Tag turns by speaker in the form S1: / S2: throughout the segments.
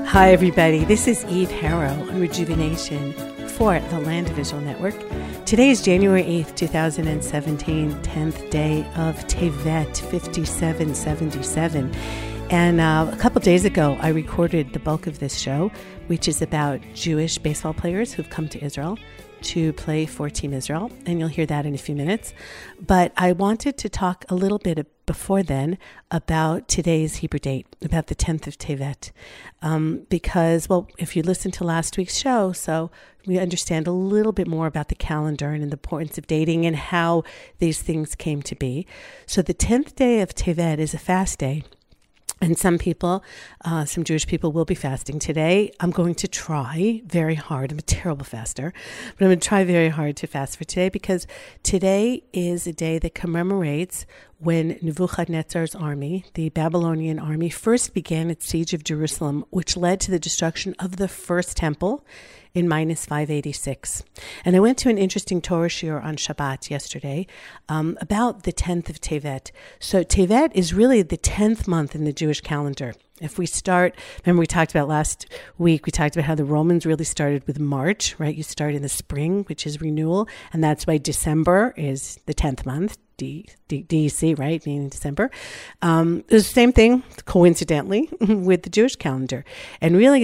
S1: Hi, everybody. This is Eve Harrow on Rejuvenation for the Land of Israel Network. Today is January 8th, 2017, 10th day of Tevet, 5777. And a couple days ago, I recorded the bulk of this show, which is about Jewish baseball players who've come to Israel to play for Team Israel, and you'll hear that in a few minutes. But I wanted to talk a little bit before then about today's Hebrew date, about the 10th of Tevet, because, well, if you listened to last week's show, so we understand a little bit more about the calendar and the importance of dating and how these things came to be. So the 10th day of Tevet is a fast day. And some people, some Jewish people will be fasting today. I'm going to try very hard. I'm a terrible faster, but I'm going to try very hard to fast for today because today is a day that commemorates when Nebuchadnezzar's army, the Babylonian army, first began its siege of Jerusalem, which led to the destruction of the first temple in minus 586. And I went to an interesting Torah shiur on Shabbat yesterday about the 10th of Tevet. So Tevet is really the 10th month in the Jewish calendar. If we start, remember we talked about last week, we talked about how the Romans really started with March, right? You start in the spring, which is renewal, and that's why December is the 10th month. DEC, right, meaning December. It's the same thing, coincidentally, with the Jewish calendar. And really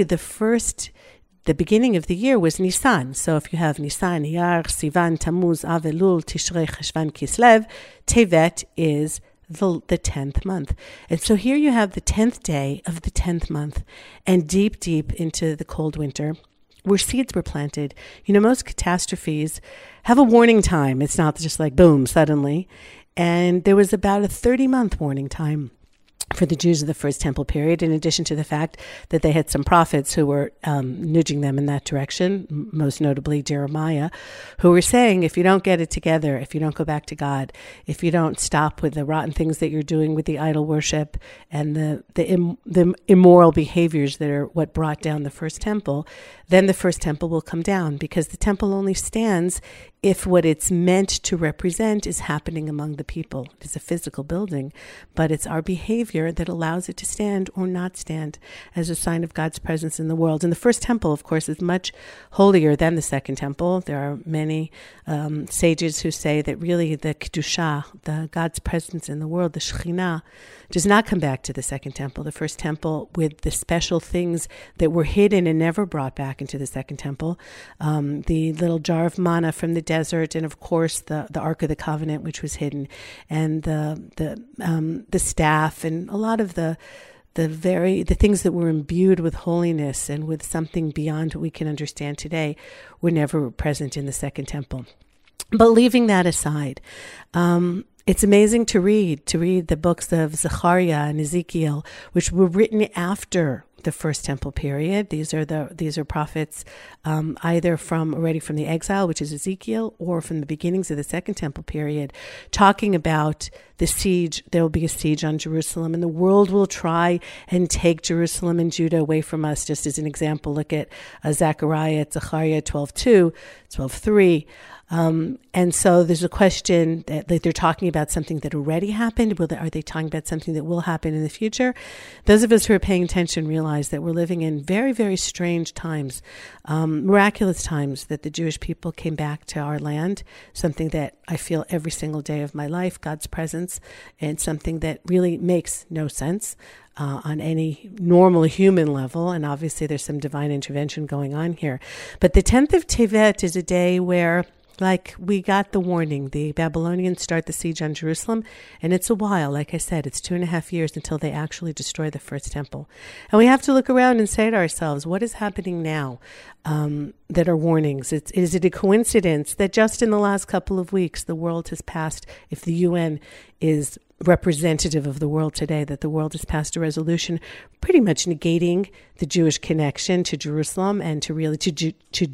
S1: the beginning of the year was Nisan. So if you have Nisan, Iyar, Sivan, Tammuz, Av, Elul, Tishrei, Cheshvan, Kislev, Tevet is the 10th month. And so here you have the 10th day of the 10th month and deep into the cold winter where seeds were planted. You know, most catastrophes have a warning time. It's not just like boom, suddenly. And there was about a 30-month warning time for the Jews of the First Temple period, in addition to the fact that they had some prophets who were nudging them in that direction, most notably Jeremiah, who were saying, if you don't get it together, if you don't go back to God, if you don't stop with the rotten things that you're doing with the idol worship and the immoral behaviors that are what brought down the First Temple, then the First Temple will come down, because the temple only stands if what it's meant to represent is happening among the people. It is a physical building, but it's our behavior that allows it to stand or not stand as a sign of God's presence in the world. And the First Temple, of course, is much holier than the Second Temple. There are many sages who say that really the Kedusha, the God's presence in the world, the Shekhinah, does not come back to the Second Temple. The First Temple, with the special things that were hidden and never brought back into the Second Temple, the little jar of manna from the desert, and of course the Ark of the Covenant, which was hidden, and the staff, and a lot of the things that were imbued with holiness and with something beyond what we can understand today were never present in the Second Temple. But leaving that aside, it's amazing to read the books of Zechariah and Ezekiel, which were written after the First Temple period. These are prophets either already from the exile, which is Ezekiel, or from the beginnings of the Second Temple period, talking about the siege. There will be a siege on Jerusalem, and the world will try and take Jerusalem and Judah away from us. Just as an example, look at Zechariah 12:2, 12:3. And so there's a question that they're talking about something that already happened. Are they talking about something that will happen in the future? Those of us who are paying attention realize that we're living in very, very strange times, miraculous times, that the Jewish people came back to our land, something that I feel every single day of my life, God's presence, and something that really makes no sense on any normal human level. And obviously there's some divine intervention going on here. But the 10th of Tevet is a day where, like, we got the warning. The Babylonians start the siege on Jerusalem, and it's a while. Like I said, it's 2.5 years until they actually destroy the First Temple. And we have to look around and say to ourselves, what is happening now that are warnings? Is it a coincidence that just in the last couple of weeks, the world has passed, if the UN is representative of the world today, that the world has passed a resolution pretty much negating the Jewish connection to Jerusalem and to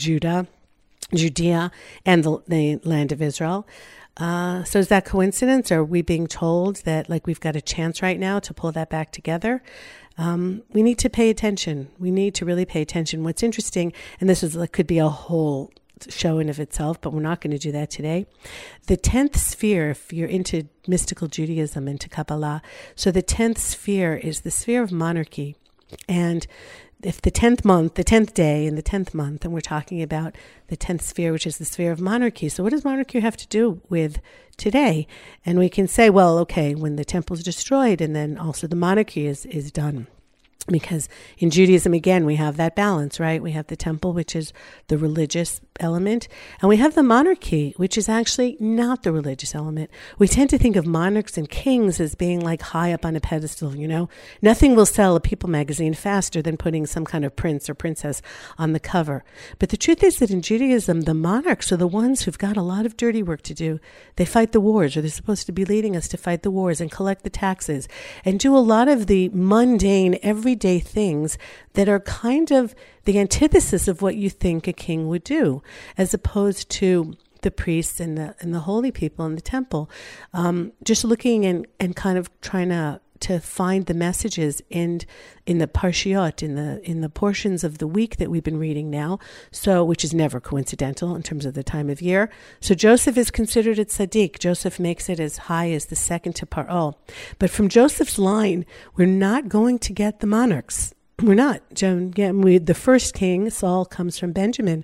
S1: Judea and the land of Israel. So is that coincidence? Or are we being told that, like, we've got a chance right now to pull that back together? We need to pay attention. We need to really pay attention. What's interesting, and this could be a whole show in of itself, but we're not going to do that today. The 10th sphere, if you're into mystical Judaism, into Kabbalah, so the 10th sphere is the sphere of monarchy. And if the 10th month, the 10th day in the 10th month, and we're talking about the 10th sphere, which is the sphere of monarchy. So what does monarchy have to do with today? And we can say, well, okay, when the temple is destroyed and then also the monarchy is done. Because in Judaism, again, we have that balance, right? We have the temple, which is the religious element, and we have the monarchy, which is actually not the religious element. We tend to think of monarchs and kings as being like high up on a pedestal, you know? Nothing will sell a People magazine faster than putting some kind of prince or princess on the cover. But the truth is that in Judaism, the monarchs are the ones who've got a lot of dirty work to do. They fight the wars, or they're supposed to be leading us to fight the wars and collect the taxes and do a lot of the mundane, everyday things that are kind of the antithesis of what you think a king would do, as opposed to the priests and the holy people in the temple. Just looking and kind of trying to find the messages in the parshiot, in the portions of the week that we've been reading now, so which is never coincidental in terms of the time of year. So Joseph is considered a tzaddik. Joseph makes it as high as the second to Paro. But from Joseph's line, we're not going to get the monarchs. We're not. The first king, Saul, comes from Benjamin.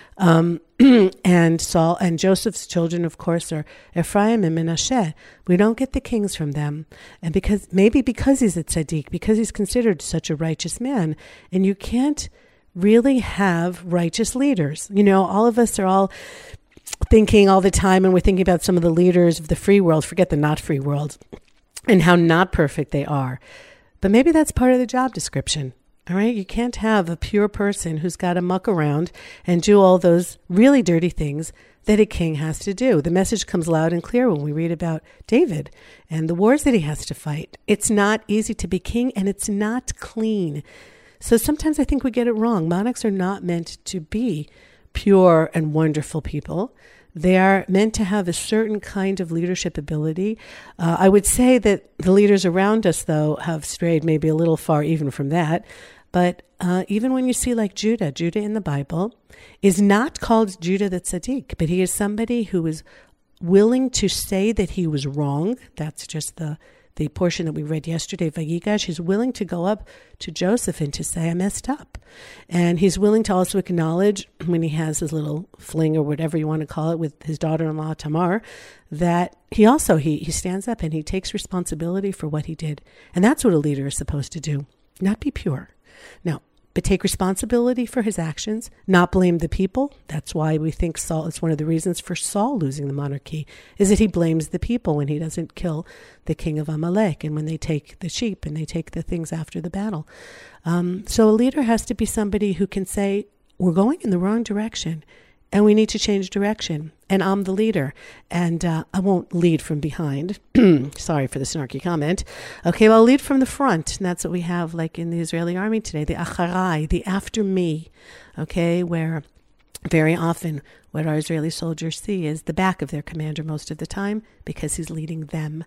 S1: And Saul and Joseph's children, of course, are Ephraim and Menashe. We don't get the kings from them. And because he's a tzaddik, because he's considered such a righteous man, and you can't really have righteous leaders. You know, all of us are all thinking all the time, and we're thinking about some of the leaders of the free world, forget the not free world, and how not perfect they are. But maybe that's part of the job description. All right, you can't have a pure person who's got to muck around and do all those really dirty things that a king has to do. The message comes loud and clear when we read about David and the wars that he has to fight. It's not easy to be king, and it's not clean. So sometimes I think we get it wrong. Monarchs are not meant to be pure and wonderful people. They are meant to have a certain kind of leadership ability. I would say that the leaders around us, though, have strayed maybe a little far even from that. But even when you see like Judah in the Bible is not called Judah the Tzaddik, but he is somebody who is willing to say that he was wrong. That's just the portion that we read yesterday, Vayigash. He's willing to go up to Joseph and to say, I messed up. And he's willing to also acknowledge when he has his little fling or whatever you want to call it with his daughter-in-law, Tamar, that he stands up and he takes responsibility for what he did. And that's what a leader is supposed to do, not be pure. No, but take responsibility for his actions, not blame the people. That's why we think Saul, it's one of the reasons for Saul losing the monarchy, is that he blames the people when he doesn't kill the king of Amalek and when they take the sheep and they take the things after the battle. So a leader has to be somebody who can say, we're going in the wrong direction and we need to change direction. And I'm the leader, and I won't lead from behind. Sorry for the snarky comment. Okay, well, I'll lead from the front, and that's what we have like in the Israeli army today, the acharai, the after me, okay, where very often what our Israeli soldiers see is the back of their commander most of the time because he's leading them.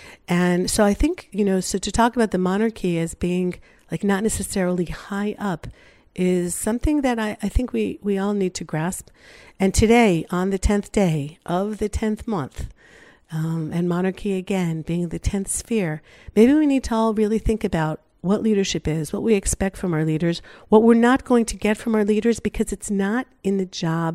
S1: And so I think, so to talk about the monarchy as being like not necessarily high up is something that I think we all need to grasp. And today, on the 10th day of the 10th month, and monarchy again being the 10th sphere, maybe we need to all really think about what leadership is, what we expect from our leaders, what we're not going to get from our leaders because it's not in the job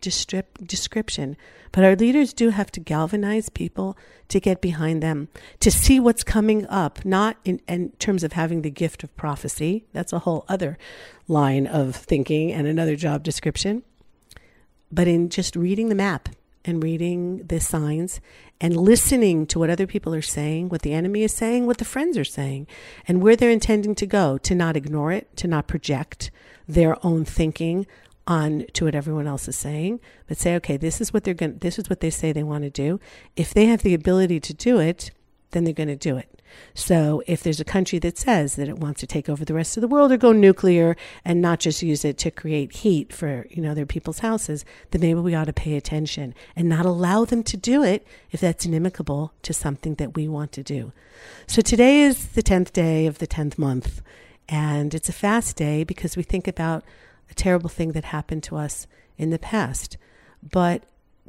S1: description. But our leaders do have to galvanize people to get behind them, to see what's coming up, not in terms of having the gift of prophecy. That's a whole other line of thinking and another job description. But in just reading the map and reading the signs and listening to what other people are saying, what the enemy is saying, what the friends are saying, and where they're intending to go, to not ignore it, to not project their own thinking on to what everyone else is saying, but say, okay, this is what they say they want to do. If they have the ability to do it, then they're going to do it. So if there's a country that says that it wants to take over the rest of the world or go nuclear and not just use it to create heat for, their people's houses, then maybe we ought to pay attention and not allow them to do it if that's inimical to something that we want to do. So today is the 10th day of the 10th month, and it's a fast day because we think about a terrible thing that happened to us in the past. But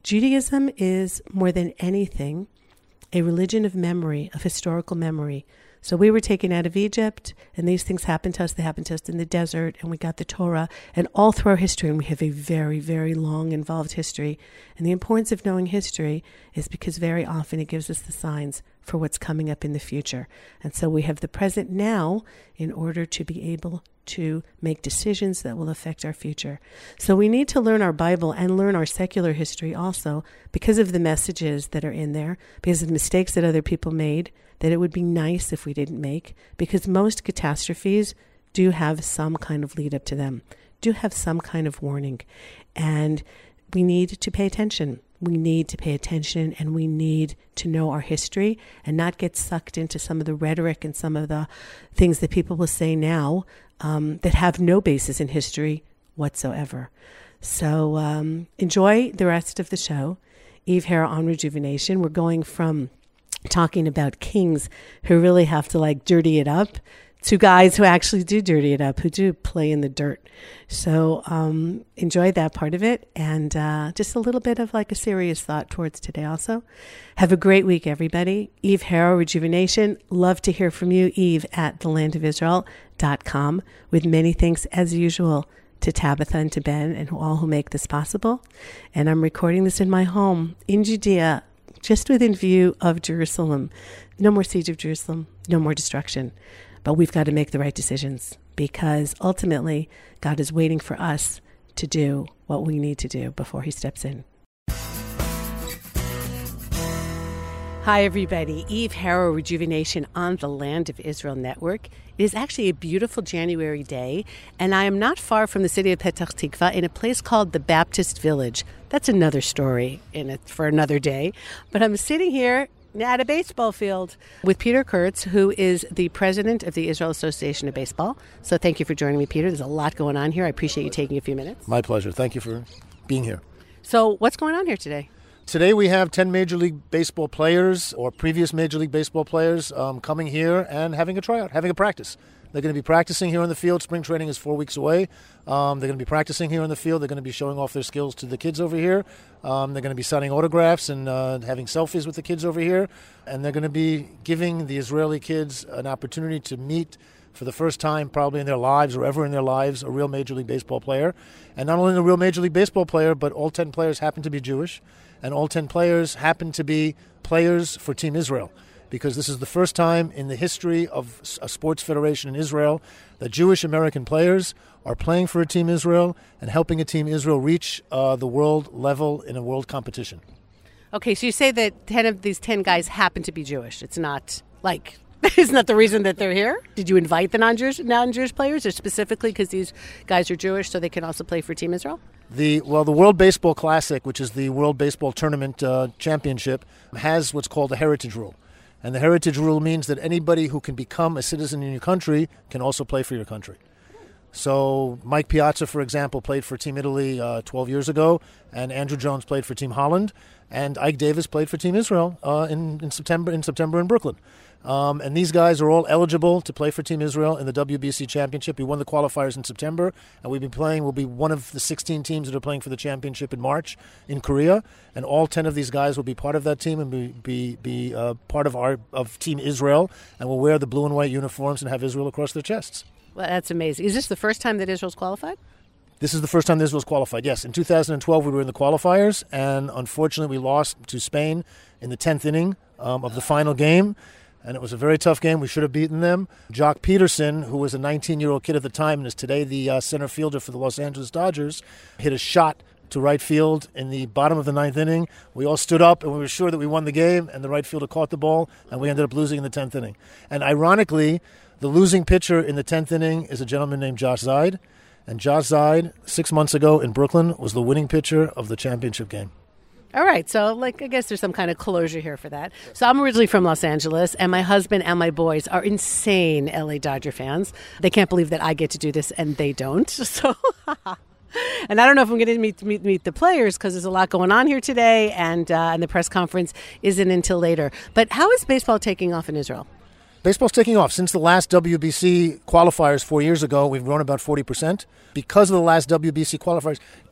S1: Judaism is more than anything a religion of memory, of historical memory. So we were taken out of Egypt, and these things happened to us. They happened to us in the desert, and we got the Torah. And all through our history, and we have a very, very long, involved history. And the importance of knowing history is because very often it gives us the signs for what's coming up in the future. And so we have the present now in order to be able to make decisions that will affect our future. So we need to learn our Bible and learn our secular history also because of the messages that are in there, because of the mistakes that other people made, that it would be nice if we didn't make, because most catastrophes do have some kind of lead up to them, do have some kind of warning. And we need to pay attention. We need to pay attention, and we need to know our history and not get sucked into some of the rhetoric and some of the things that people will say now that have no basis in history whatsoever. So enjoy the rest of the show. Eve Harow on Rejuvenation. We're going from talking about kings who really have to dirty it up to guys who actually do dirty it up, who do play in the dirt. So enjoy that part of it, and just a little bit of a serious thought towards today also. Have a great week, everybody. Eve Harow, Rejuvenation. Love to hear from you, Eve at thelandofisrael.com, with many thanks, as usual, to Tabitha and to Ben and all who make this possible. And I'm recording this in my home in Judea, just within view of Jerusalem. No more siege of Jerusalem, no more destruction. But we've got to make the right decisions, because ultimately God is waiting for us to do what we need to do before he steps in. Hi, everybody. Eve Harow, Rejuvenation on the Land of Israel Network. It is actually a beautiful January day, and I am not far from the city of Petach Tikva in a place called the Baptist Village. That's another story for another day. But I'm sitting here at a baseball field with Peter Kurtz, who is the president of the Israel Association of Baseball. So thank you for joining me, Peter. There's a lot going on here. I appreciate you taking a few minutes.
S2: My pleasure. Thank you for being here.
S1: So what's going on here today?
S2: Today we have 10 Major League Baseball players or previous Major League Baseball players coming here and having a tryout, having a practice. They're going to be practicing here on the field. Spring training is 4 weeks away. They're going to be practicing here on the field. They're going to be showing off their skills to the kids over here. They're going to be signing autographs and having selfies with the kids over here. And they're going to be giving the Israeli kids an opportunity to meet for the first time probably in their lives or ever in their lives a real Major League Baseball player. And not only a real Major League Baseball player, but all 10 players happen to be Jewish. And all 10 players happen to be players for Team Israel, because this is the first time in the history of a sports federation in Israel that Jewish American players are playing for a Team Israel and helping a Team Israel reach the world level in a world competition.
S1: Okay, so you say that 10 of these 10 guys happen to be Jewish. It's not isn't that the reason that they're here? Did you invite the non-Jewish players, or specifically because these guys are Jewish so they can also play for Team Israel?
S2: The World Baseball Classic, which is the World Baseball Tournament Championship, has what's called a heritage rule. And the heritage rule means that anybody who can become a citizen in your country can also play for your country. So Mike Piazza, for example, played for Team Italy 12 years ago, and Andrew Jones played for Team Holland, and Ike Davis played for Team Israel in September in Brooklyn. And these guys are all eligible to play for Team Israel in the WBC Championship. We won the qualifiers in September, and we'll be one of the 16 teams that are playing for the championship in March in Korea. And all 10 of these guys will be part of that team and be part of Team Israel, and will wear the blue and white uniforms and have Israel across their chests.
S1: Well, that's amazing. Is this the first time that Israel's qualified?
S2: This is the first time Israel's qualified, yes. In 2012, we were in the qualifiers, and unfortunately, we lost to Spain in the 10th inning of the final game. And it was a very tough game. We should have beaten them. Jock Peterson, who was a 19-year-old kid at the time and is today the center fielder for the Los Angeles Dodgers, hit a shot to right field in the bottom of the 9th inning. We all stood up, and we were sure that we won the game, and the right fielder caught the ball, and we ended up losing in the 10th inning. And ironically, the losing pitcher in the 10th inning is a gentleman named Josh Zeid. And Josh Zeid, 6 months ago in Brooklyn, was the winning pitcher of the championship game.
S1: All right, so I guess there's some kind of closure here for that. So I'm originally from Los Angeles, and my husband and my boys are insane LA Dodger fans. They can't believe that I get to do this and they don't. So, and I don't know if I'm going to meet the players because there's a lot going on here today, and the press conference isn't until later. But how is baseball taking off in Israel?
S2: Baseball's taking off. Since the last WBC qualifiers 4 years ago, we've grown about 40%. Because of the last WBC qualifiers,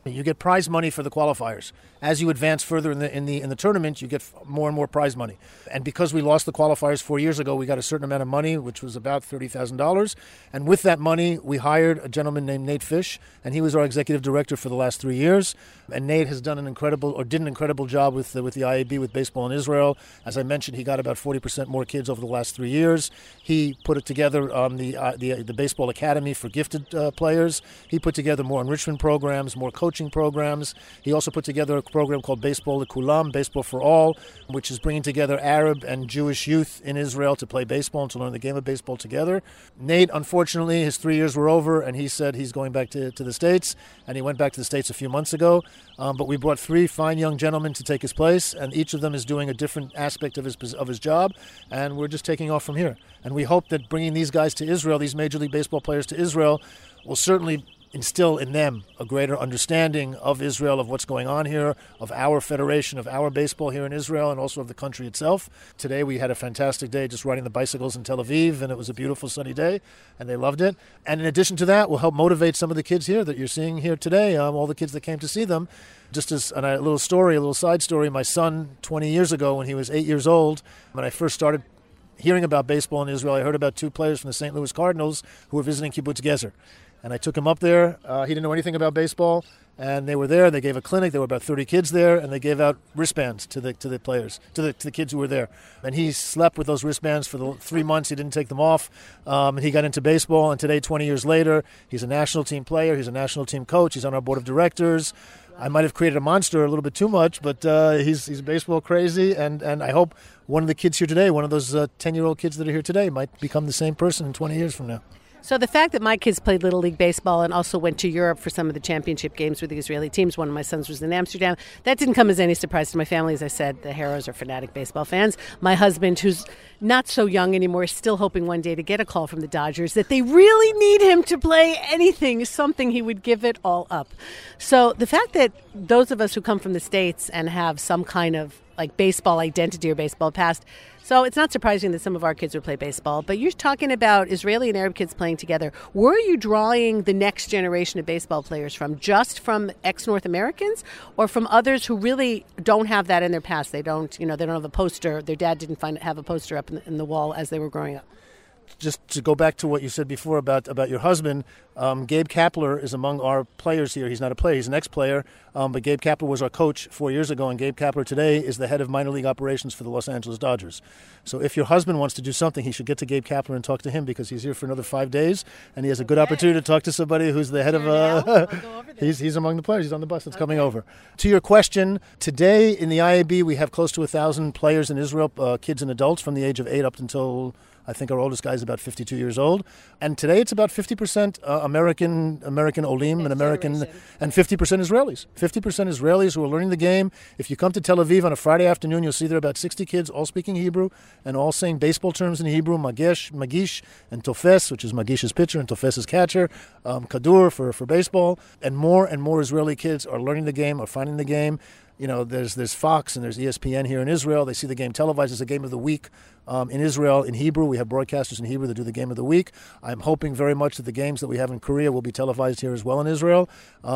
S2: You get prize money for the qualifiers. As you advance further in the tournament, you get more and more prize money. And because we lost the qualifiers 4 years ago, we got a certain amount of money, which was about $30,000. And with that money, we hired a gentleman named Nate Fish, and he was our executive director for the last 3 years. And Nate has done did an incredible job with the IAB, with baseball in Israel. As I mentioned, he got about 40% more kids over the last 3 years. He put it together the baseball academy for gifted players. He put together more enrichment programs, more coaching programs. He also put together a program called Baseball Lekulam, Baseball for All, which is bringing together Arab and Jewish youth in Israel to play baseball and to learn the game of baseball together. Nate, unfortunately, his 3 years were over, and he said he's going back to the States, and he went back to the States a few months ago. But we brought 3 fine young gentlemen to take his place, and each of them is doing a different aspect of his job, and we're just taking off from here. And we hope that bringing these guys to Israel, these Major League Baseball players to Israel, will certainly instill in them a greater understanding of Israel, of what's going on here, of our federation, of our baseball here in Israel, and also of the country itself. Today we had a fantastic day just riding the bicycles in Tel Aviv, and it was a beautiful sunny day, and they loved it. And in addition to that, we'll help motivate some of the kids here that you're seeing here today, all the kids that came to see them. Just as a little side story, my son, 20 years ago, when he was 8 years old, when I first started hearing about baseball in Israel, I heard about 2 players from the St. Louis Cardinals who were visiting Kibbutz Gezer. And I took him up there. He didn't know anything about baseball, and they were there. They gave a clinic. There were about 30 kids there, and they gave out wristbands to the players, to the kids who were there. And he slept with those wristbands for the 3 months. He didn't take them off. And he got into baseball, and today, 20 years later, he's a national team player. He's a national team coach. He's on our board of directors. I might have created a monster a little bit too much, but he's baseball crazy, and I hope one of the kids here today, one of those 10-year-old kids that are here today, might become the same person in 20 years from now.
S1: So the fact that my kids played Little League Baseball and also went to Europe for some of the championship games with the Israeli teams, one of my sons was in Amsterdam, that didn't come as any surprise to my family. As I said, the Harrows are fanatic baseball fans. My husband, who's not so young anymore, is still hoping one day to get a call from the Dodgers that they really need him to play anything, something he would give it all up. So the fact that those of us who come from the States and have some kind of like baseball identity or baseball past, so it's not surprising that some of our kids would play baseball, but you're talking about Israeli and Arab kids playing together. Where are you drawing the next generation of baseball players from? Just from ex-North Americans or from others who really don't have that in their past? They don't have a poster. Their dad didn't have a poster up in the wall as they were growing up.
S2: Just to go back to what you said before about your husband, Gabe Kapler is among our players here. He's not a player, he's an ex-player, but Gabe Kapler was our coach 4 years ago, and Gabe Kapler today is the head of minor league operations for the Los Angeles Dodgers. So if your husband wants to do something, he should get to Gabe Kapler and talk to him, because he's here for another 5 days, and he has a good opportunity to talk to somebody who's the head of he's among the players. He's on the bus that's coming over. To your question, today in the IAB we have close to 1,000 players in Israel, kids and adults from the age of 8 up until I think our oldest guy is about 52 years old. And today it's about 50% American Olim and American, and 50% Israelis. 50% Israelis who are learning the game. If you come to Tel Aviv on a Friday afternoon, you'll see there are about 60 kids all speaking Hebrew and all saying baseball terms in Hebrew, Magish, and Tofes, which is Magish's pitcher and Tofes's catcher, Kadur for baseball. And more Israeli kids are learning the game, are finding the game. You know, there's Fox and there's ESPN here in Israel. They see the game televised as a game of the week. In Israel, in Hebrew, we have broadcasters in Hebrew that do the game of the week. I'm hoping very much that the games that we have in Korea will be televised here as well in Israel.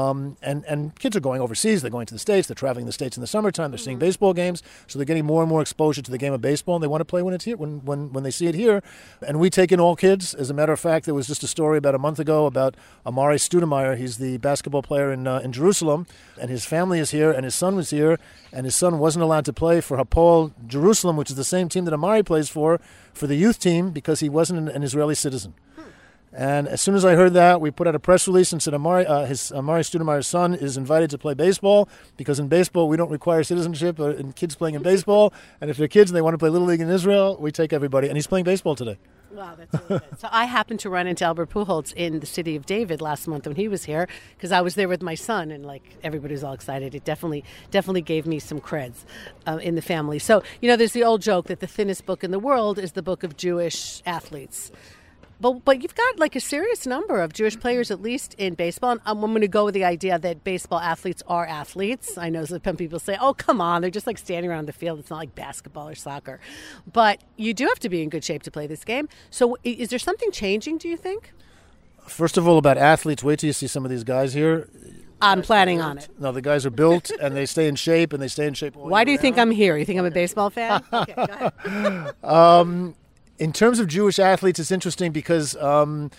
S2: And kids are going overseas. They're going to the States. They're traveling the States in the summertime. They're seeing baseball games. So they're getting more and more exposure to the game of baseball, and they want to play when it's here, when they see it here. And we take in all kids. As a matter of fact, there was just a story about a month ago about Amari Stoudemire. He's the basketball player in Jerusalem, and his family is here, and his son was here, and his son wasn't allowed to play for Hapoel Jerusalem, which is the same team that Amari plays for the youth team, because he wasn't an Israeli citizen. And as soon as I heard that, we put out a press release and said Amari Stoudemire's son is invited to play baseball, because in baseball we don't require citizenship in kids playing in baseball. And if they're kids and they want to play Little League in Israel, we take everybody. And he's playing baseball today.
S1: Wow, that's really good. So I happened to run into Albert Pujols in the city of David last month when he was here, because I was there with my son, and like everybody was all excited. It definitely gave me some creds in the family. So, there's the old joke that the thinnest book in the world is the book of Jewish athletes. But you've got like a serious number of Jewish players, at least in baseball. And I'm going to go with the idea that baseball athletes are athletes. I know some people say, oh, come on, they're just like standing around the field. It's not like basketball or soccer. But you do have to be in good shape to play this game. So is there something changing, do you think?
S2: First of all, about athletes, wait till you see some of these guys here.
S1: I'm planning on it.
S2: No, the guys are built, and they stay in shape, and they stay in shape all
S1: Why
S2: year
S1: do you think
S2: round.
S1: I'm here? You think I'm a baseball fan? Okay, go ahead.
S2: In terms of Jewish athletes, it's interesting because, when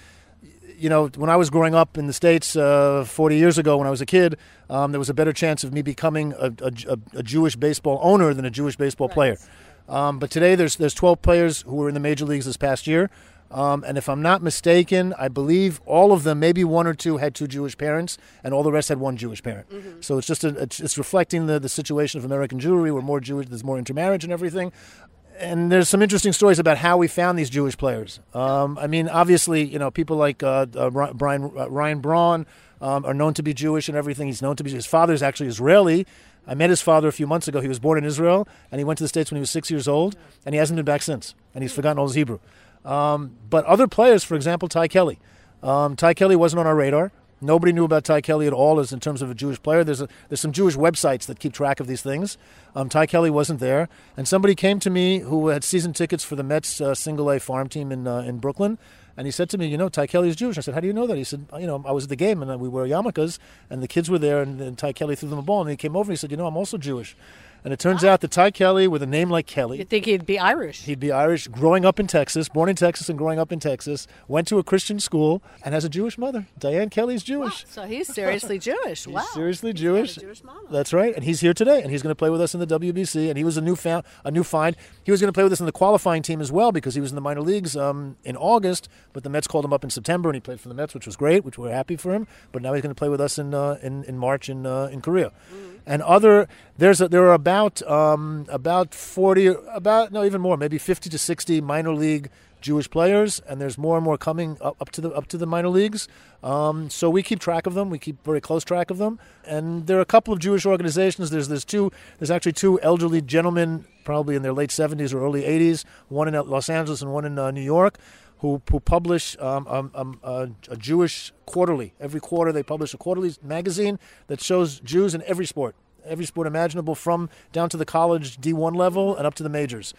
S2: I was growing up in the States 40 years ago when I was a kid, there was a better chance of me becoming a Jewish baseball owner than a Jewish baseball player. But today there's 12 players who were in the major leagues this past year. And if I'm not mistaken, I believe all of them, maybe one or two, had two Jewish parents, and all the rest had one Jewish parent. Mm-hmm. So it's just it's reflecting the situation of American Jewry. We're more Jewish. There's more intermarriage and everything. And there's some interesting stories about how we found these Jewish players. Obviously, people like Ryan Braun are known to be Jewish and everything. He's known to be. His father's actually Israeli. I met his father a few months ago. He was born in Israel, and he went to the States when he was 6 years old, and he hasn't been back since. And he's forgotten all his Hebrew. But other players, for example, Ty Kelly. Ty Kelly wasn't on our radar. Nobody knew about Ty Kelly at all as in terms of a Jewish player. There's some Jewish websites that keep track of these things. Ty Kelly wasn't there. And somebody came to me who had season tickets for the Mets single-A farm team in Brooklyn. And he said to me, Ty Kelly is Jewish. I said, how do you know that? He said, I was at the game and we wore yarmulkes and the kids were there and Ty Kelly threw them a ball. And he came over and he said, I'm also Jewish. And it turns out that Ty Kelly, with a name like Kelly...
S1: You'd think he'd be Irish.
S2: He'd be Irish, growing up in Texas, born in Texas and growing up in Texas, went to a Christian school, and has a Jewish mother. Diane Kelly's Jewish.
S1: Wow. So he's seriously Jewish. Wow.
S2: He's seriously Jewish.
S1: He's got a Jewish mama.
S2: That's right. And he's here today, and he's going to play with us in the WBC, and he was a new find. He was going to play with us in the qualifying team as well because he was in the minor leagues in August, but the Mets called him up in September, and he played for the Mets, which was great, which we're happy for him. But now he's going to play with us in March in Korea. Mm-hmm. And there are about 40, even more, maybe 50 to 60 minor league Jewish players, and there's more and more coming up to the minor leagues. So we keep track of them. We keep very close track of them. And there are a couple of Jewish organizations. There's actually two elderly gentlemen, probably in their late 70s or early 80s, one in Los Angeles and one in New York, who publish a Jewish quarterly. Every quarter they publish a quarterly magazine that shows Jews in every sport imaginable, from down to the college D1 level and up to the majors.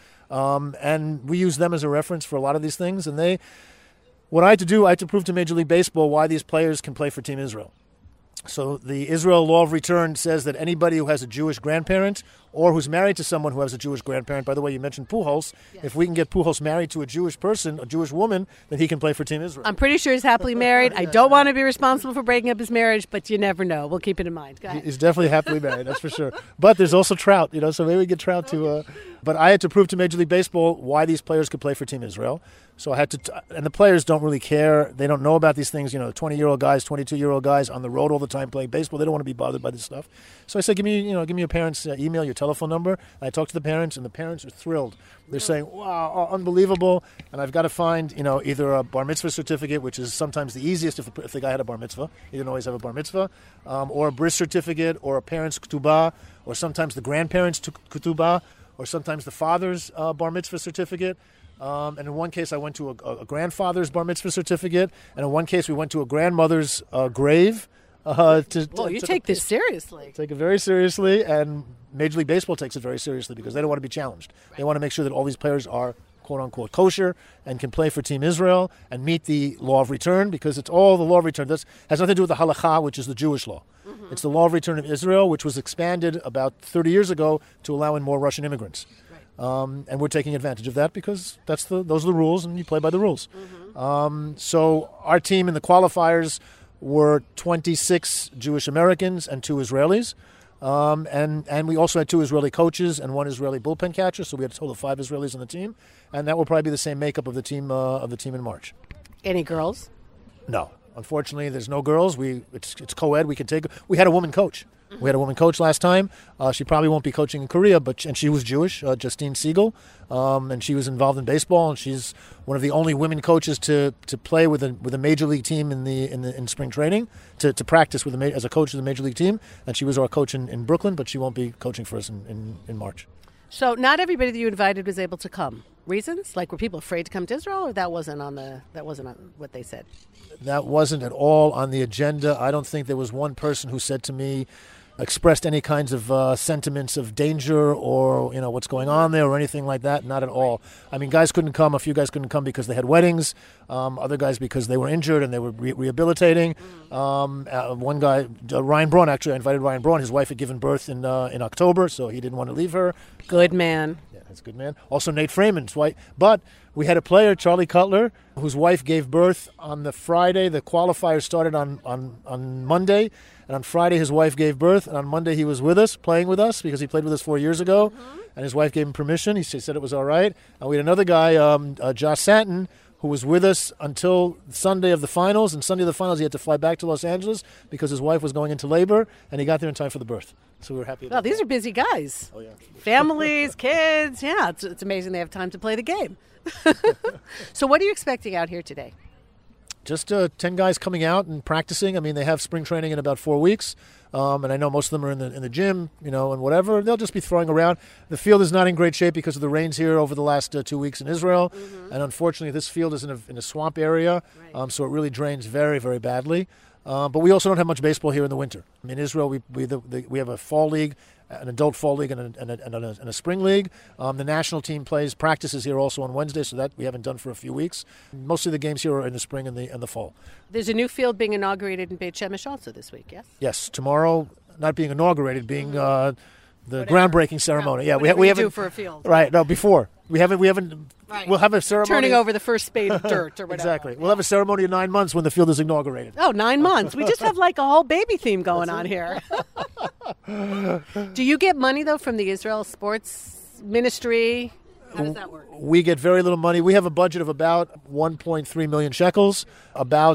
S2: And we use them as a reference for a lot of these things. And what I had to prove to Major League Baseball why these players can play for Team Israel. So the Israel Law of Return says that anybody who has a Jewish grandparent or who's married to someone who has a Jewish grandparent, by the way, you mentioned Pujols. Yes. If we can get Pujols married to a Jewish person, a Jewish woman, then he can play for Team Israel.
S1: I'm pretty sure he's happily married. I don't want to be responsible for breaking up his marriage, but you never know. We'll keep it in mind. Go ahead.
S2: He's definitely happily married, that's for sure. But there's also Trout, so maybe we get Trout to... But I had to prove to Major League Baseball why these players could play for Team Israel. So I had to, and the players don't really care. They don't know about these things. 20-year-old guys, 22-year-old guys on the road all the time playing baseball. They don't want to be bothered by this stuff. So I said, give me your parents' email, your telephone number. And I talked to the parents, and the parents are thrilled. They're saying, "Wow, unbelievable!" And I've got to find, either a bar mitzvah certificate, which is sometimes the easiest if the guy had a bar mitzvah. He didn't always have a bar mitzvah, or a bris certificate, or a parent's ketubah, or sometimes the grandparents' ketubah, or sometimes the father's bar mitzvah certificate. And in one case, I went to a grandfather's bar mitzvah certificate, and in one case, we went to a grandmother's grave.
S1: You take this seriously.
S2: Take it very seriously, and Major League Baseball takes it very seriously because they don't want to be challenged. Right. They want to make sure that all these players are quote-unquote kosher and can play for Team Israel and meet the law of return, because it's all the law of return. This has nothing to do with the halakha, which is the Jewish law. Mm-hmm. It's the law of return of Israel, which was expanded about 30 years ago to allow in more Russian immigrants. And we're taking advantage of that because those are the rules, and you play by the rules. Mm-hmm. So our team in the qualifiers were 26 Jewish Americans and 2 Israelis. And we also had 2 Israeli coaches and 1 Israeli bullpen catcher, so we had a total of 5 Israelis on the team. And that will probably be the same makeup of the team in March.
S1: Any girls?
S2: No. Unfortunately, there's no girls. It's co-ed. We had a woman coach. We had a woman coach last time. She probably won't be coaching in Korea, and she was Jewish, Justine Siegel, and she was involved in baseball, and she's one of the only women coaches to play with a major league team in spring training, to practice as a coach of the major league team, and she was our coach in Brooklyn, but she won't be coaching for us in March.
S1: So not everybody that you invited was able to come. Reasons? Like, were people afraid to come to Israel, or that wasn't on what they said?
S2: That wasn't at all on the agenda. I don't think there was one person who said to me, expressed any kinds of sentiments of danger or what's going on there or anything like that. Not at all. I mean, guys couldn't come. A few guys couldn't come because they had weddings. Other guys because they were injured and they were rehabilitating. One guy, Ryan Braun, actually, I invited Ryan Braun. His wife had given birth in October, so he didn't want to leave her.
S1: Good man.
S2: Yeah, that's a good man. Also, Nate Freeman's wife. But we had a player, Charlie Cutler, whose wife gave birth on the Friday. The qualifiers started on Monday. And on Friday, his wife gave birth. And on Monday, he was with us, playing with us, because he played with us 4 years ago. And his wife gave him permission. He said it was all right. And we had another guy, Josh Santon, who was with us until Sunday of the finals. And Sunday of the finals, he had to fly back to Los Angeles because his wife was going into labor. And he got there in time for the birth. So we were happy about that.
S1: Well, these are busy guys.
S2: Oh, yeah.
S1: Families, kids. Yeah, it's amazing they have time to play the game. So what are you expecting out here today?
S2: Just 10 guys coming out and practicing. I mean, they have spring training in about 4 weeks, and I know most of them are in the gym, and whatever. They'll just be throwing around. The field is not in great shape because of the rains here over the last 2 weeks in Israel, and unfortunately, this field is in a swamp area, so it really drains very, very badly. But we also don't have much baseball here in the winter. In Israel, we have a fall league, an adult fall league, and a spring league. The national team practices here also on Wednesday, so that we haven't done for a few weeks. Most of the games here are in the spring and the fall.
S1: There's a new field being inaugurated in Beit Shemesh also this week, yes?
S2: Yes, tomorrow, not being inaugurated, being the groundbreaking ceremony. Yeah, we haven't
S1: do for a field.
S2: Right? No, before we haven't.
S1: Right.
S2: We'll have a ceremony.
S1: Turning over the first spade of dirt or whatever.
S2: Exactly. We'll have a ceremony in 9 months when the field is inaugurated.
S1: Oh, 9 months. We just have like a whole baby theme going on here. Do you get money, though, from the Israel Sports Ministry? How does that work?
S2: We get very little money. We have a budget of about 1.3 million shekels. About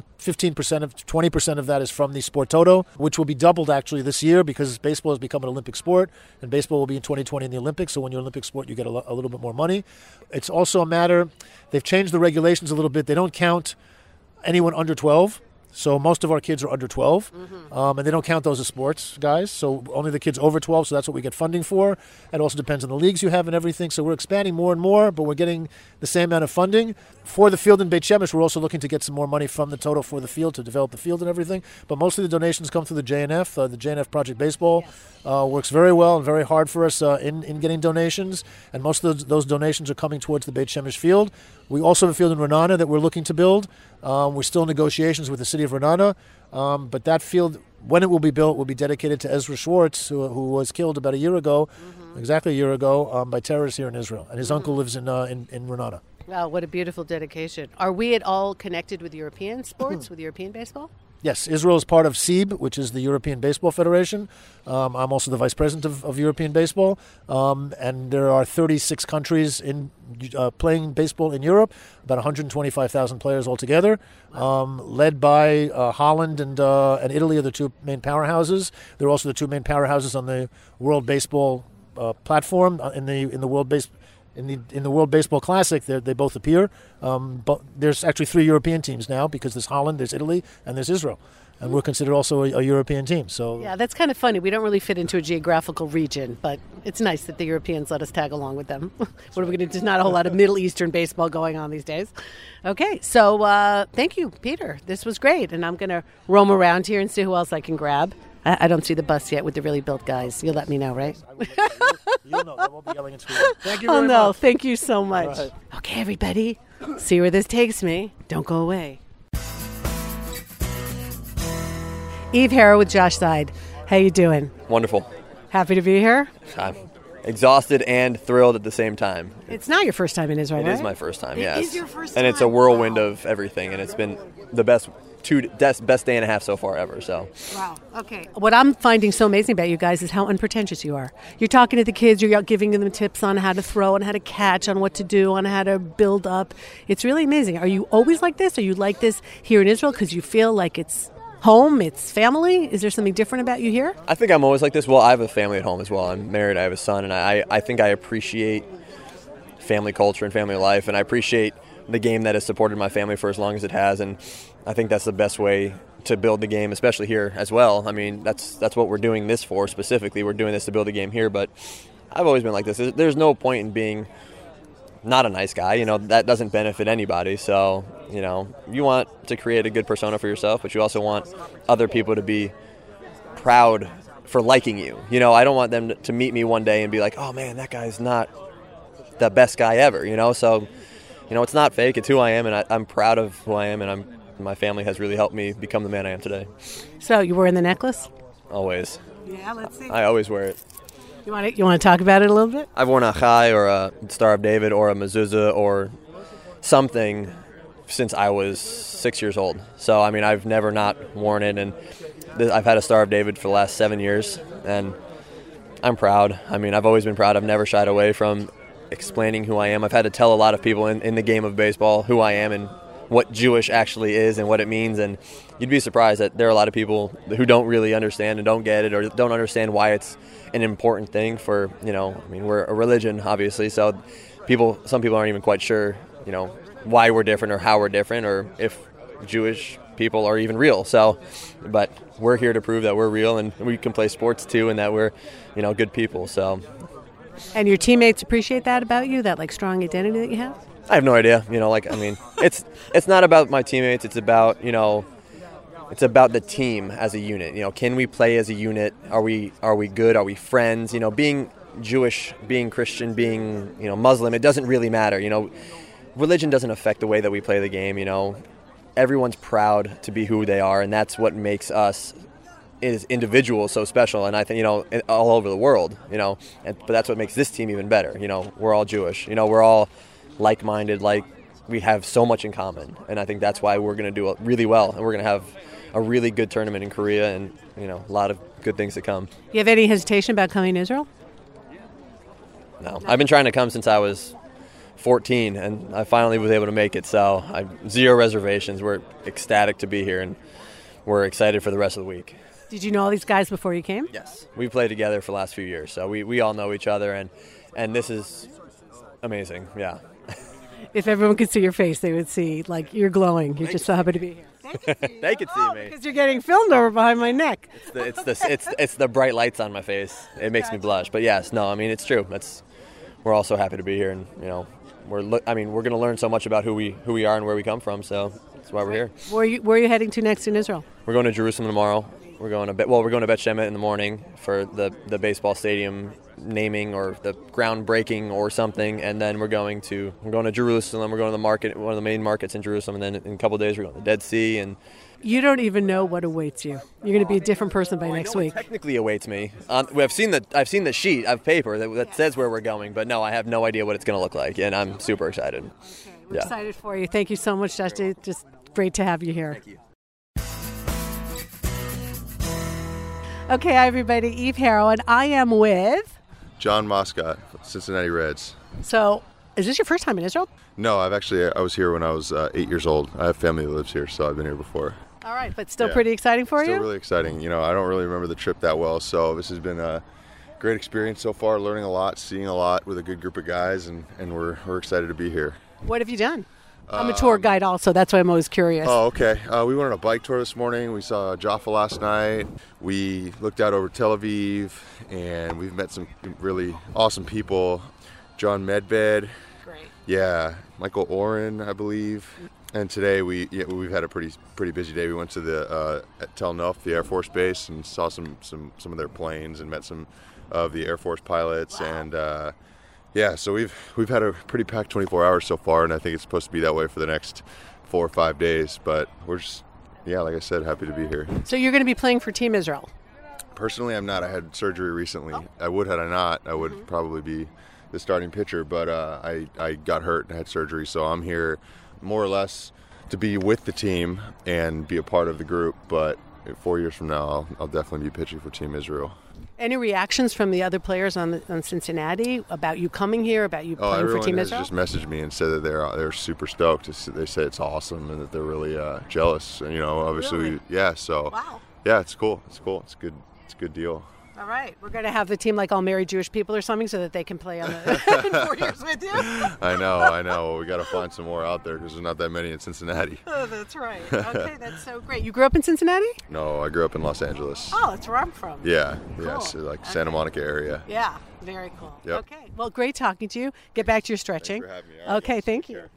S2: 20% of that is from the Sport Toto, which will be doubled actually this year because baseball has become an Olympic sport, and baseball will be in 2020 in the Olympics. So when you're an Olympic sport, you get a little bit more money. It's also a matter, they've changed the regulations a little bit. They don't count anyone under 12. So most of our kids are under 12, and they don't count those as sports guys. So only the kids over 12, so that's what we get funding for. It also depends on the leagues you have and everything. So we're expanding more and more, but we're getting the same amount of funding. For the field in Beit Shemesh, we're also looking to get some more money from the Toto for the field to develop the field and everything. But mostly the donations come through the JNF. The JNF Project Baseball works very well and very hard for us in getting donations. And most of those donations are coming towards the Beit Shemesh field. We also have a field in Ra'anana that we're looking to build. We're still in negotiations with the city of Ra'anana. But that field, when it will be built, will be dedicated to Ezra Schwartz, who was killed about a year ago, exactly a year ago, by terrorists here in Israel. And his uncle lives in Ra'anana.
S1: Wow, what a beautiful dedication. Are we at all connected with European sports, with European baseball?
S2: Yes, Israel is part of SEAB, which is the European Baseball Federation. I'm also the vice president of European baseball. And there are 36 countries playing baseball in Europe, about 125,000 players altogether, led by Holland and Italy are the two main powerhouses. They're also the two main powerhouses on the World Baseball platform in the World Baseball. In the World Baseball Classic, they both appear. But there's actually 3 European teams now because there's Holland, there's Italy, and there's Israel. And we're considered also a European team. So
S1: yeah, that's kind of funny. We don't really fit into a geographical region, but it's nice that the Europeans let us tag along with them. What are we going to do? There's not a whole lot of Middle Eastern baseball going on these days. Okay, so thank you, Peter. This was great. And I'm going to roam around here and see who else I can grab. I don't see the bus yet with the really built guys. You'll let me know, right?
S2: You'll know. I won't be yelling and screaming. Thank you very
S1: much.
S2: Thank
S1: you so much. Right. Okay, everybody. See where this takes me. Don't go away. Eve Harrow with Josh Seid. How you doing?
S3: Wonderful.
S1: Happy to be here?
S3: I'm exhausted and thrilled at the same time.
S1: It's not your first time in Israel,
S3: right? It is my first time, yes.
S1: It is your first time?
S3: And it's a whirlwind of everything, and it's been the best day and a half so far ever. So
S1: wow. Okay. What I'm finding so amazing about you guys is how unpretentious you are. You're talking to the kids, you're giving them tips on how to throw, on how to catch, on what to do, on how to build up. It's really amazing. Are you always like this? Are you like this here in Israel because you feel like it's home, it's family? Is there something different about you here?
S3: I think I'm always like this. Well, I have a family at home as well. I'm married, I have a son, and I think I appreciate family culture and family life, and I appreciate the game that has supported my family for as long as it has, and I think that's the best way to build the game, especially here as well. I mean, that's what we're doing this for specifically. We're doing this to build a game here, but I've always been like this. There's no point in being not a nice guy. That doesn't benefit anybody. So, you want to create a good persona for yourself, but you also want other people to be proud for liking you. You know, I don't want them to meet me one day and be like, oh man, that guy's not the best guy ever, you know? So, you know, it's not fake. It's who I am, and I'm proud of who I am, and my family has really helped me become the man I am today.
S1: So you wearing the necklace?
S3: Always.
S1: Yeah, let's see.
S3: I always wear it.
S1: You want to talk about it a little bit?
S3: I've worn a Chai or a Star of David or a mezuzah or something since I was 6 years old. So, I mean, I've never not worn it, and I've had a Star of David for the last 7 years, and I'm proud. I mean, I've always been proud. I've never shied away from explaining who I am. I've had to tell a lot of people in the game of baseball who I am and what Jewish actually is and what it means, and you'd be surprised that there are a lot of people who don't really understand and don't get it or don't understand why it's an important thing for, you know, I mean, we're a religion, obviously, so some people aren't even quite sure, you know, why we're different or how we're different or if Jewish people are even real. So, but we're here to prove that we're real and we can play sports too and that we're, you know, good people, so.
S1: And your teammates appreciate that about you, that like strong identity that you have?
S3: I have no idea. You know, like, I mean, it's not about my teammates. It's about, you know, it's about the team as a unit. You know, can we play as a unit? Are we good? Are we friends? You know, being Jewish, being Christian, being, you know, Muslim, it doesn't really matter. You know, religion doesn't affect the way that we play the game. You know, everyone's proud to be who they are, and that's what makes us as individuals so special. And I think, you know, all over the world, you know, but that's what makes this team even better. You know, we're all Jewish. You know, we're all like-minded, like we have so much in common, and I think that's why we're going to do really well, and we're going to have a really good tournament in Korea, and, you know, a lot of good things to come.
S1: You have any hesitation about coming to Israel?
S3: No. I've been trying to come since I was 14, and I finally was able to make it, so zero reservations. We're ecstatic to be here, and we're excited for the rest of the week.
S1: Did you know all these guys before you came?
S3: Yes. We played together for the last few years, so we all know each other, and this is amazing, yeah.
S1: If everyone could see your face, they would see, like, you're glowing. You're just so happy to be here.
S3: They could see me.
S1: Because you're getting filmed over behind my neck.
S3: It's the bright lights on my face. It makes me blush. But yes, no, I mean, it's true. We're all so happy to be here, and, you know, we're going to learn so much about who we are and where we come from. So that's why we're here.
S1: Where are you heading to next in Israel?
S3: We're going to Jerusalem tomorrow. We're going to Bet Shemet in the morning for the baseball stadium naming or the groundbreaking or something, and then we're going to Jerusalem. We're going to the market, one of the main markets in Jerusalem, and then in a couple of days we're going to the Dead Sea. And
S1: you don't even know what awaits you. You're going to be a different person by next week.
S3: Technically awaits me. I've seen the sheet of paper that says where we're going, but no, I have no idea what it's going to look like, and I'm super excited.
S1: Okay, we're excited for you. Thank you so much, Dusty. Just great to have you here.
S3: Thank you.
S1: Okay, hi everybody, Eve Harrow, and I am with
S4: John Moscott, Cincinnati Reds.
S1: So, is this your first time in Israel?
S4: No, I was here when I was 8 years old. I have family that lives here, so I've been here before.
S1: All right, but still pretty exciting for you?
S4: Still really exciting. You know, I don't really remember the trip that well, so this has been a great experience so far, learning a lot, seeing a lot with a good group of guys, and we're excited to be here.
S1: What have you done? I'm a tour guide also, that's why I'm always curious.
S4: Oh, okay. We went on a bike tour this morning. We saw Jaffa last night. We looked out over Tel Aviv, and we've met some really awesome people. John Medved.
S1: Great.
S4: Yeah. Michael Oren, I believe. And today we've had a pretty busy day. We went to the at Tel Nof, the Air Force Base, and saw some of their planes and met some of the Air Force pilots. Wow. And yeah, so we've had a pretty packed 24 hours so far, and I think it's supposed to be that way for the next 4 or 5 days. But we're just, like I said, happy to be here.
S1: So you're going to be playing for Team Israel?
S4: Personally, I'm not. I had surgery recently. Oh. I would had I not. I would probably be the starting pitcher, but I got hurt and had surgery, so I'm here more or less to be with the team and be a part of the group. But 4 years from now, I'll definitely be pitching for Team Israel.
S1: Any reactions from the other players on Cincinnati about you coming here, about you playing for Team Israel?
S4: Everyone has just messaged me and said that they're super stoked. They say it's awesome and that they're really jealous. And, obviously,
S1: really?
S4: Wow. Yeah, it's cool. It's cool. It's a good deal.
S1: All right. We're going to have the team like all married Jewish people or something so that they can play on the 4 years with you.
S4: I know. Well, we got to find some more out there because there's not that many in Cincinnati.
S1: Oh, that's right. Okay, that's so great. You grew up in Cincinnati?
S4: No, I grew up in Los Angeles.
S1: Oh, that's where I'm from.
S4: Yeah.
S1: Cool.
S4: Yes, Santa Monica area.
S1: Yeah, very cool.
S4: Yep.
S1: Okay. Well, great talking to you. Get back to your stretching.
S4: Thanks for having me. All right,
S1: okay,
S4: guys.
S1: thank you.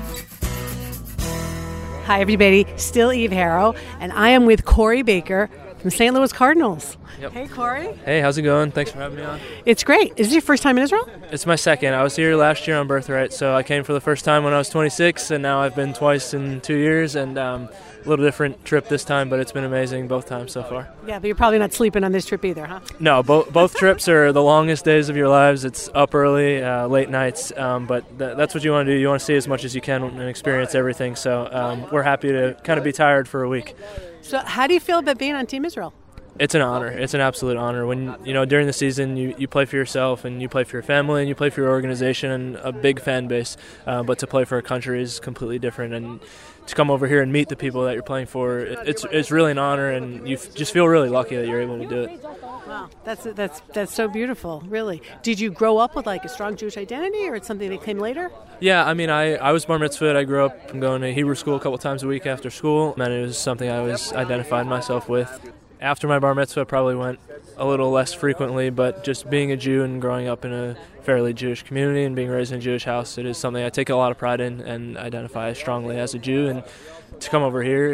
S1: Hi, everybody. Still Eve Harrow, and I am with Corey Baker from St. Louis Cardinals.
S5: Yep.
S1: Hey, Corey.
S5: Hey, how's it going? Thanks for having me on.
S1: It's great. Is this your first time in Israel?
S5: It's my second. I was here last year on Birthright, so I came for the first time when I was 26, and now I've been twice in 2 years, and a little different trip this time, but it's been amazing both times so far.
S1: Yeah, but you're probably not sleeping on this trip either, huh?
S5: No, both trips are the longest days of your lives. It's up early, late nights, but that's what you want to do. You want to see as much as you can and experience everything, so we're happy to kind of be tired for a week.
S1: So how do you feel about being on Team Israel?
S5: It's an honor. It's an absolute honor. When, during the season, you play for yourself and you play for your family and you play for your organization and a big fan base. But to play for a country is completely different. And to come over here and meet the people that you're playing for, it's really an honor, and you just feel really lucky that you're able to do it.
S1: Wow, that's so beautiful, really. Did you grow up with like a strong Jewish identity, or it's something that came later?
S5: Yeah, I mean, I was bar mitzvahed. I grew up going to Hebrew school a couple times a week after school, and it was something I always identified myself with. After my bar mitzvah, I probably went a little less frequently, but just being a Jew and growing up in a fairly Jewish community and being raised in a Jewish house, it is something I take a lot of pride in and identify strongly as a Jew. And to come over here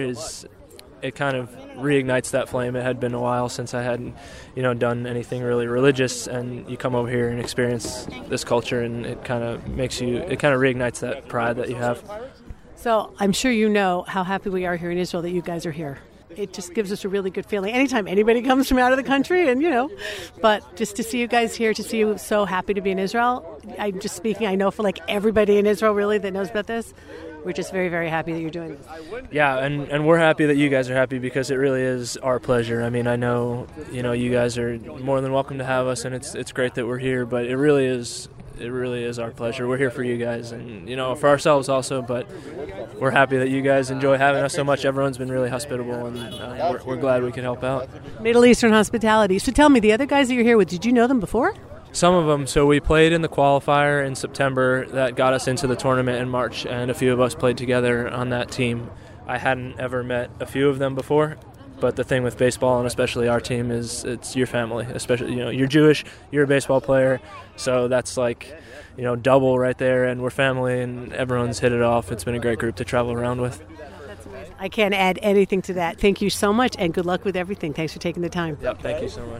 S5: it kind of reignites that flame. It had been a while since I had, done anything really religious, and you come over here and experience this culture, and it kind of reignites that pride that you have.
S1: So I'm sure you know how happy we are here in Israel that you guys are here. It just gives us a really good feeling anytime anybody comes from out of the country, and but just to see you guys here, to see you so happy to be in Israel. I'm just speaking, I know for like everybody in Israel really that knows about this, we're just very, very happy that you're doing this.
S5: Yeah, and we're happy that you guys are happy, because it really is our pleasure. I mean, I know, you guys are more than welcome to have us, and it's great that we're here, but it really is our pleasure. We're here for you guys and, for ourselves also, but we're happy that you guys enjoy having us so much. Everyone's been really hospitable, and we're glad we could help out.
S1: Middle Eastern hospitality. So tell me, the other guys that you're here with, did you know them before?
S5: Some of them. So we played in the qualifier in September that got us into the tournament in March, and a few of us played together on that team. I hadn't ever met a few of them before, but the thing with baseball, and especially our team, is it's your family. Especially, you're Jewish, you're a baseball player, so that's like, double right there, and we're family, and everyone's hit it off. It's been a great group to travel around with.
S1: That's amazing. I can't add anything to that. Thank you so much, and good luck with everything. Thanks for taking the time.
S5: Yep, thank you so much.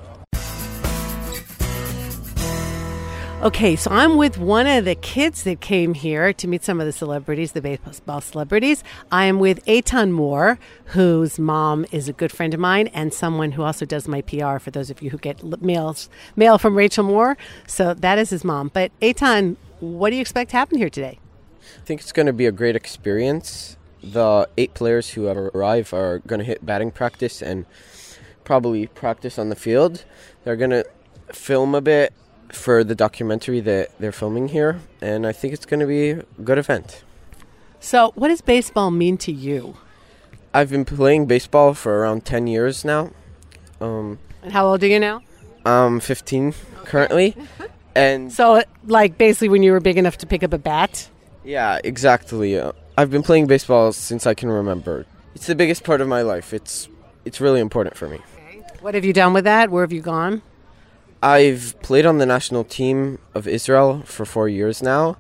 S1: Okay, so I'm with one of the kids that came here to meet some of the celebrities, the baseball celebrities. I am with Eitan Moore, whose mom is a good friend of mine and someone who also does my PR for those of you who get mail from Rachel Moore. So that is his mom. But Eitan, what do you expect to happen here today?
S6: I think it's going to be a great experience. The 8 players who arrive are going to hit batting practice and probably practice on the field. They're going to film a bit for the documentary that they're filming here, and I think it's going to be a good event.
S1: So what does baseball mean to you?
S6: I've been playing baseball for around 10 years now.
S1: And how old are you now?
S6: I'm 15 currently. And
S1: so like basically when you were big enough to pick up a bat?
S6: Yeah, exactly. I've been playing baseball since I can remember. It's the biggest part of my life. It's really important for me.
S1: Okay. What have you done with that? Where have you gone?
S6: I've played on the national team of Israel for 4 years now.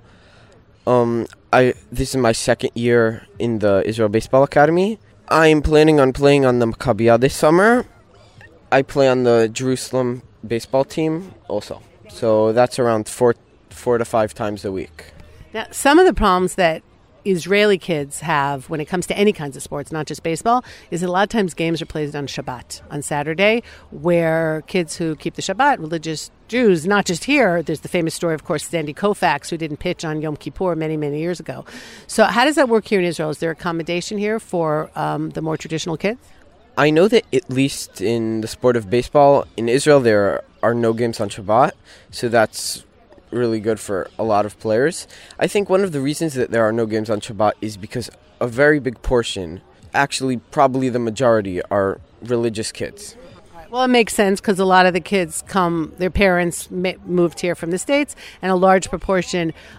S6: This is my second year in the Israel Baseball Academy. I'm planning on playing on the Maccabiah this summer. I play on the Jerusalem baseball team also. So that's around 4 to 5 times a week.
S1: Now, some of the problems that Israeli kids have when it comes to any kinds of sports, not just baseball, is that a lot of times games are played on Shabbat, on Saturday, where kids who keep the Shabbat, religious Jews, not just here, there's the famous story, of course, Sandy Koufax, who didn't pitch on Yom Kippur many, many years ago. So how does that work here in Israel? Is there accommodation here for the more traditional kids?
S6: I know that at least in the sport of baseball, in Israel, there are no games on Shabbat, so that's really good for a lot of players. I think one of the reasons that there are no games on Shabbat is because a very big portion, actually probably the majority, are religious kids.
S1: Well, it makes sense because a lot of the kids their parents moved here from the States, and a large proportion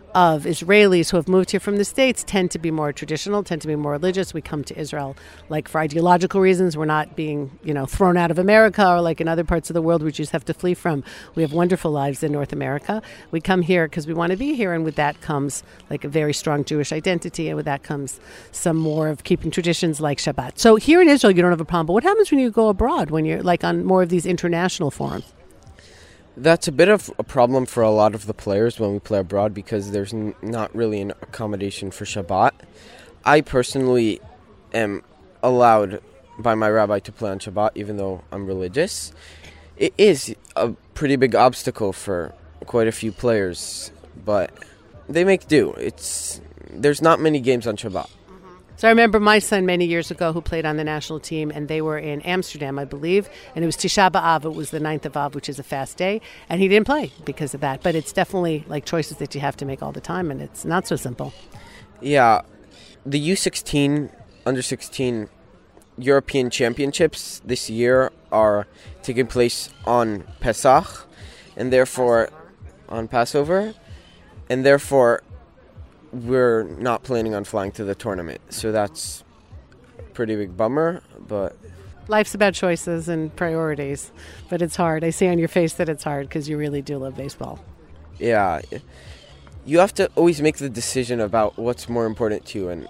S1: of Israelis who have moved here from the States tend to be more traditional, tend to be more religious. We come to Israel like for ideological reasons. We're not being, thrown out of America or like in other parts of the world we just have to flee from. We have wonderful lives in North America. We come here because we want to be here, and with that comes like a very strong Jewish identity, and with that comes some more of keeping traditions like Shabbat. So here in Israel, you don't have a problem. But what happens when you go abroad, when you're like on more of these international forums?
S6: That's a bit of a problem for a lot of the players when we play abroad because there's not really an accommodation for Shabbat. I personally am allowed by my rabbi to play on Shabbat, even though I'm religious. It is a pretty big obstacle for quite a few players, but they make do. There's not many games on Shabbat.
S1: So I remember my son many years ago who played on the national team, and they were in Amsterdam, I believe, and it was Tisha B'Av. It was the 9th of Av, which is a fast day, and he didn't play because of that. But it's definitely like choices that you have to make all the time, and it's not so simple.
S6: Yeah, the U16, under 16 European Championships this year are taking place on Pesach, and therefore on Passover, and therefore we're not planning on flying to the tournament. So that's a pretty big bummer, but
S1: life's about choices and priorities, but it's hard. I see on your face that it's hard because you really do love baseball.
S6: Yeah, you have to always make the decision about what's more important to you, and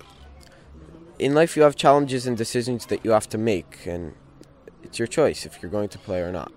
S6: in life you have challenges and decisions that you have to make, and it's your choice if you're going to play or not.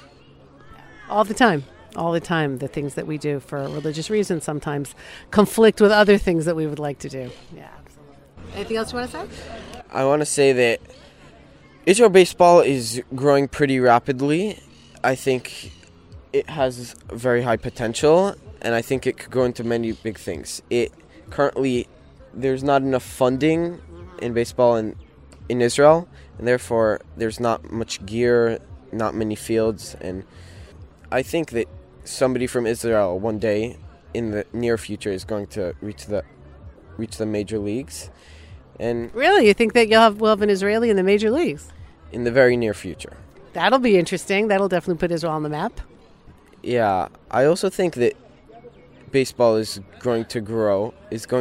S1: All the time, the things that we do for religious reasons sometimes conflict with other things that we would like to do. Yeah, absolutely. Anything else you want to say?
S6: I want to say that Israel baseball is growing pretty rapidly. I think it has very high potential, and I think it could grow into many big things. Currently, there's not enough funding in baseball in Israel, and therefore there's not much gear, not many fields, and I think that somebody from Israel one day in the near future is going to reach the major leagues. And
S1: really, you think that we'll have an Israeli in the major leagues?
S6: In the very near future.
S1: That'll be interesting. That'll definitely put Israel on the map.
S6: Yeah, I also think that baseball is going to grow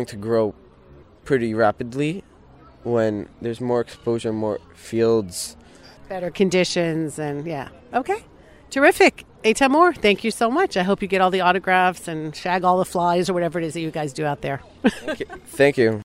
S6: pretty rapidly when there's more exposure, more fields,
S1: better conditions, and yeah. Okay. Terrific. Eitan Mor, thank you so much. I hope you get all the autographs and shag all the flies or whatever it is that you guys do out there.
S6: Thank you.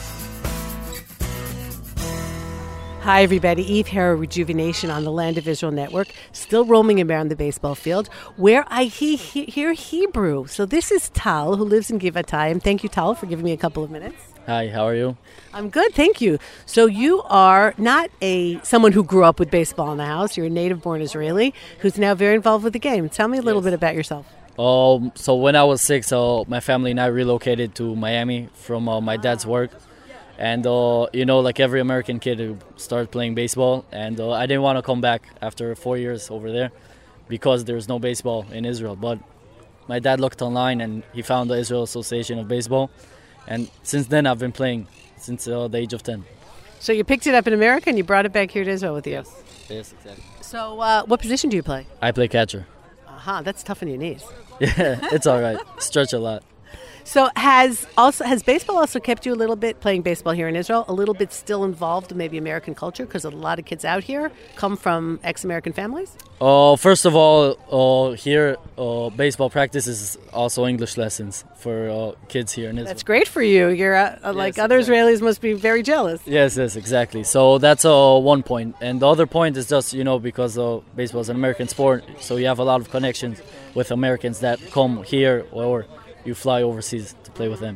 S1: Hi, everybody. Eve Hara, Rejuvenation on the Land of Israel Network, still roaming around the baseball field, where I hear Hebrew. So this is Tal, who lives in Givatayim. Thank you, Tal, for giving me a couple of minutes.
S7: Hi, how are you?
S1: I'm good, thank you. So you are not someone who grew up with baseball in the house. You're a native-born Israeli who's now very involved with the game. Tell me a little bit about yourself.
S7: So when I was 6, my family and I relocated to Miami from my dad's work. And, like every American kid who started playing baseball. And I didn't want to come back after 4 years over there because there's no baseball in Israel. But my dad looked online and he found the Israel Association of Baseball. And since then, I've been playing since the age of 10.
S1: So you picked it up in America and you brought it back here to Israel with you?
S7: Yes, exactly.
S1: So what position do you play?
S7: I play catcher.
S1: That's tough on your knees.
S7: Yeah, it's all right. Stretch a lot.
S1: So has baseball also kept you a little bit, playing baseball here in Israel, a little bit still involved in maybe American culture? Because a lot of kids out here come from ex-American families?
S7: First of all, here baseball practice is also English lessons for kids here in Israel.
S1: That's great for you. You're like other Israelis must be very jealous.
S7: Yes, exactly. So that's one point. And the other point is just, because baseball is an American sport, so you have a lot of connections with Americans that come here or you fly overseas to play with them.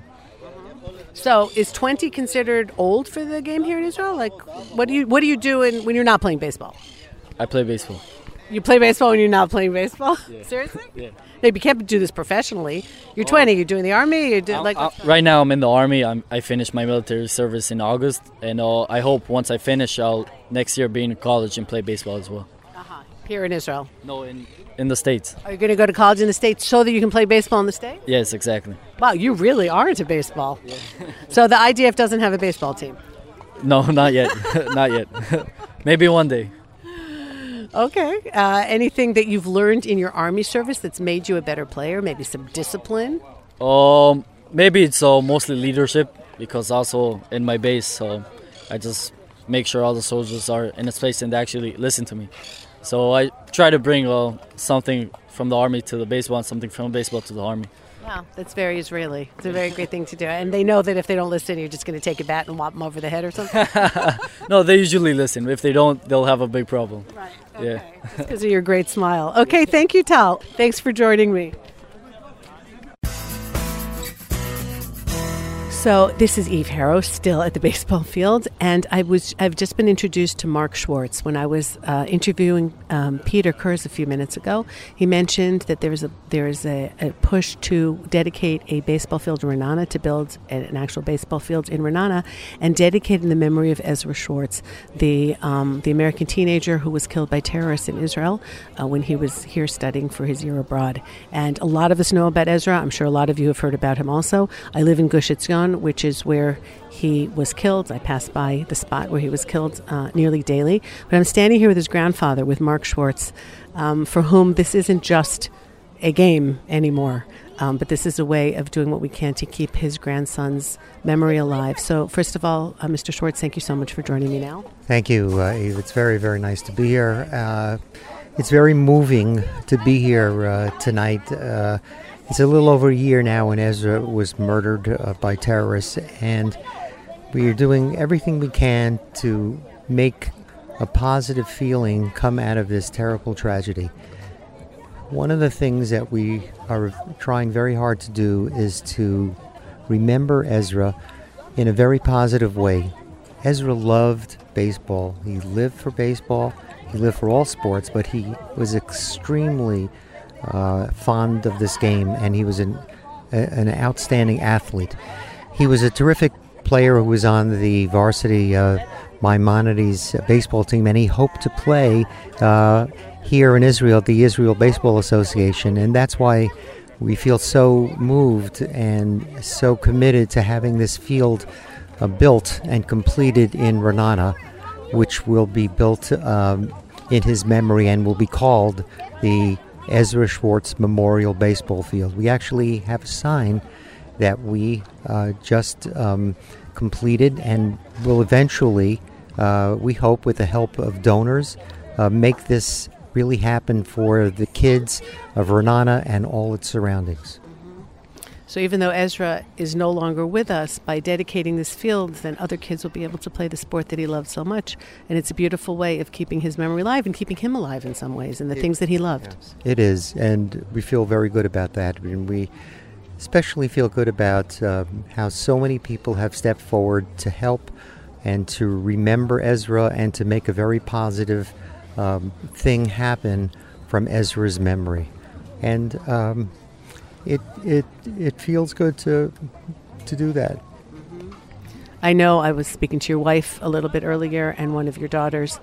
S1: So is 20 considered old for the game here in Israel? Like, what do you do when you're not playing baseball?
S7: I play baseball.
S1: You play baseball when you're not playing baseball?
S7: Yeah.
S1: Seriously?
S7: Yeah.
S1: No, you can't do this professionally. You're 20. You're doing the army.
S7: Right now, I'm in the army. I finished my military service in August, and I hope once I finish, I'll next year be in college and play baseball as well.
S1: Here in Israel?
S7: No, in the States.
S1: Are you going to go to college in the States so that you can play baseball in the States?
S7: Yes, exactly.
S1: Wow, you really are into baseball. Yeah. So the IDF doesn't have a baseball team?
S7: No, not yet. Not yet. Maybe one day.
S1: Okay. Anything that you've learned in your army service that's made you a better player? Maybe some discipline?
S7: Maybe it's mostly leadership, because also in my base, so I just make sure all the soldiers are in a space and they actually listen to me. So I try to bring something from the army to the baseball and something from baseball to the army.
S1: Wow, that's very Israeli. It's a very great thing to do. And they know that if they don't listen, you're just going to take a bat and whop them over the head or something?
S7: No, they usually listen. If they don't, they'll have a big problem.
S1: Right, okay.
S7: Yeah.
S1: Because of your great smile. Okay, thank you, Tal. Thanks for joining me. So this is Eve Harrow, still at the baseball field, and I've just been introduced to Mark Schwartz. When I was interviewing Peter Kurz a few minutes ago, he mentioned that there is a push to dedicate a baseball field in Ra'anana, to build an actual baseball field in Ra'anana, and dedicate in the memory of Ezra Schwartz, the American teenager who was killed by terrorists in Israel when he was here studying for his year abroad. And a lot of us know about Ezra. I'm sure a lot of you have heard about him also. I live in Gush Etzion, which is where he was killed. I pass by the spot where he was killed nearly daily. But I'm standing here with his grandfather, with Mark Schwartz, for whom this isn't just a game anymore, but this is a way of doing what we can to keep his grandson's memory alive. So first of all, Mr. Schwartz, thank you so much for joining me now.
S8: Thank you, Eve. It's very, very nice to be here. It's very moving to be here tonight. It's a little over a year now when Ezra was murdered by terrorists, and we are doing everything we can to make a positive feeling come out of this terrible tragedy. One of the things that we are trying very hard to do is to remember Ezra in a very positive way. Ezra loved baseball. He lived for baseball. He lived for all sports, but he was extremely fond of this game, and he was an outstanding athlete. He was a terrific player who was on the varsity Maimonides baseball team, and he hoped to play here in Israel at the Israel Baseball Association, and that's why we feel so moved and so committed to having this field built and completed in Ra'anana, which will be built in his memory and will be called the Ezra Schwartz Memorial Baseball Field. We actually have a sign that we just completed and will eventually, we hope with the help of donors, make this really happen for the kids of Ra'anana and all its surroundings.
S1: So even though Ezra is no longer with us, by dedicating this field, then other kids will be able to play the sport that he loved so much. And it's a beautiful way of keeping his memory alive and keeping him alive in some ways and the things that he loved.
S8: Yes, it is, and we feel very good about that. And we especially feel good about how so many people have stepped forward to help and to remember Ezra and to make a very positive thing happen from Ezra's memory. And it feels good to do that.
S1: Mm-hmm. I know I was speaking to your wife a little bit earlier and one of your daughters.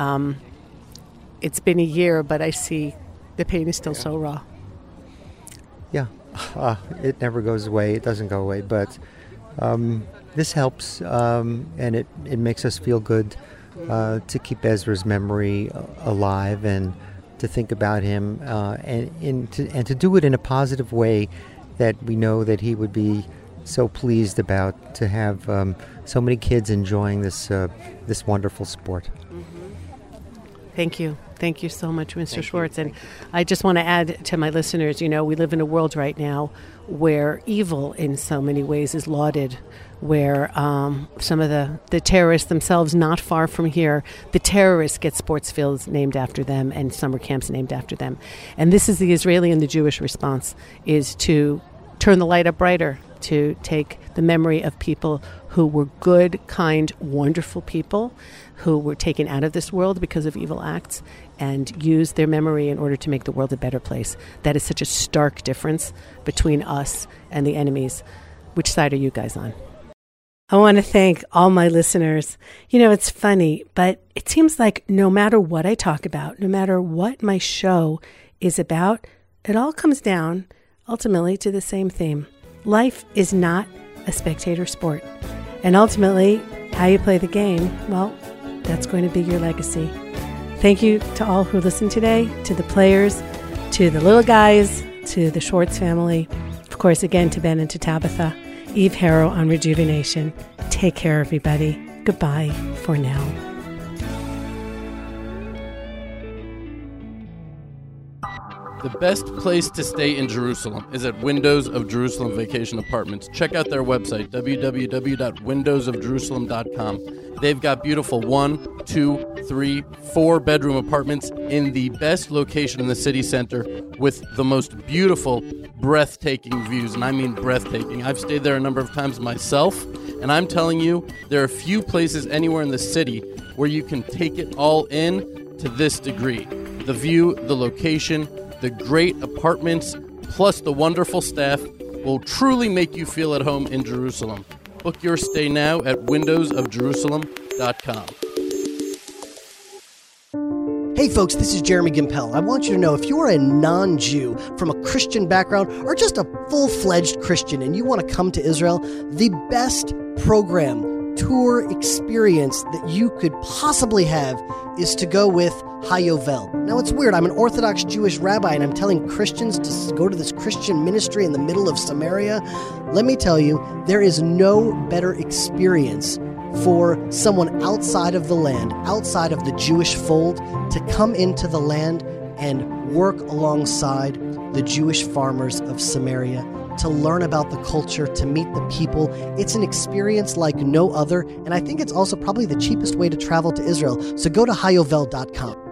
S1: It's been a year, but I see the pain is still so raw.
S8: Yeah, it never goes away. It doesn't go away, but this helps, and it makes us feel good to keep Ezra's memory alive and to think about him and to do it in a positive way that we know that he would be so pleased about, to have so many kids enjoying this wonderful sport.
S1: Mm-hmm. Thank you. Thank you so much, Mr. Schwartz. And I just want to add to my listeners, we live in a world right now where evil in so many ways is lauded, where some of the terrorists themselves, not far from here, the terrorists get sports fields named after them and summer camps named after them. And this is the Israeli and the Jewish response, is to turn the light up brighter, to take the memory of people who were good, kind, wonderful people who were taken out of this world because of evil acts, and use their memory in order to make the world a better place. That is such a stark difference between us and the enemies. Which side are you guys on? I want to thank all my listeners. It's funny, but it seems like no matter what I talk about, no matter what my show is about, it all comes down ultimately to the same theme. Life is not a spectator sport. And ultimately, how you play the game, well, that's going to be your legacy. Thank you to all who listened today, to the players, to the little guys, to the Schwartz family. Of of course, again to Ben and to Tabitha, Eve Harrow on Rejuvenation. Take care, everybody. Goodbye for now.
S9: The best place to stay in Jerusalem is at Windows of Jerusalem Vacation Apartments. Check out their website, www.windowsofjerusalem.com. They've got beautiful 1, 2, 3, 4 bedroom apartments in the best location in the city center with the most beautiful, breathtaking views. And I mean breathtaking. I've stayed there a number of times myself, and I'm telling you, there are few places anywhere in the city where you can take it all in to this degree. The view, the location, the great apartments, plus the wonderful staff will truly make you feel at home in Jerusalem. Book your stay now at windowsofjerusalem.com.
S10: Hey folks, this is Jeremy Gimpel. I want you to know if you're a non-Jew from a Christian background or just a full-fledged Christian and you want to come to Israel, the best program, tour experience that you could possibly have is to go with Hayovel. Now it's weird, I'm an Orthodox Jewish rabbi and I'm telling Christians to go to this Christian ministry in the middle of Samaria. Let me tell you, there is no better experience for someone outside of the land, outside of the Jewish fold, to come into the land and work alongside the Jewish farmers of Samaria, to learn about the culture, to meet the people. It's an experience like no other, and I think it's also probably the cheapest way to travel to Israel. So go to hayovel.com.